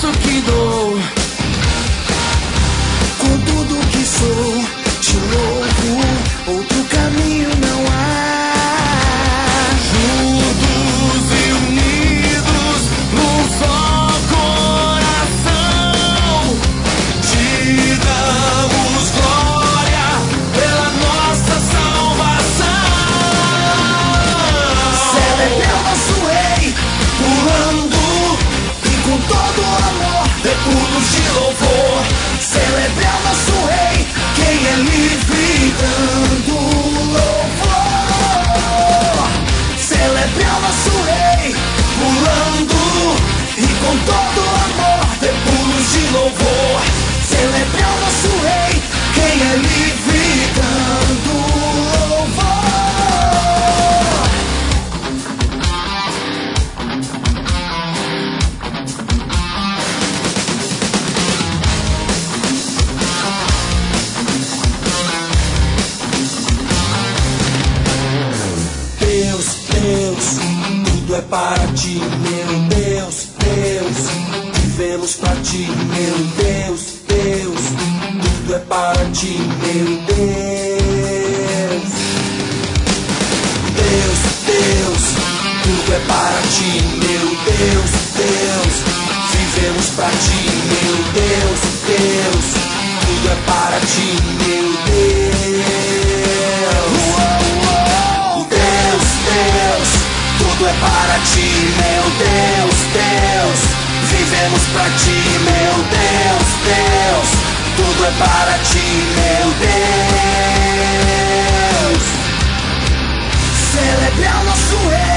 isso que dou. Com tudo que sou, te louvo, outro caminho não há. Juntos e unidos num só coração, te damos glória pela nossa salvação. Celebre o nosso rei, pulando e com todo amor, dê pulos de louvor. Celebre o nosso rei, quem é livre dando louvor. Celebre o nosso rei, pulando e com todo amor, dê pulos de louvor. Celebre o nosso rei, quem é livre dando louvor. Deus, Deus, tudo é para ti, meu Deus, Deus. Vivemos pra ti, meu Deus, Deus. Tudo é para ti, meu Deus. Deus, Deus, tudo é para ti, meu Deus, Deus. Vivemos pra ti, meu Deus, Deus. Tudo é para ti, meu Deus. Deus, Deus, tudo é para ti, meu Deus, Deus. Vivemos pra ti, meu Deus, Deus. Tudo é para ti, meu Deus. Celebre o nosso rei.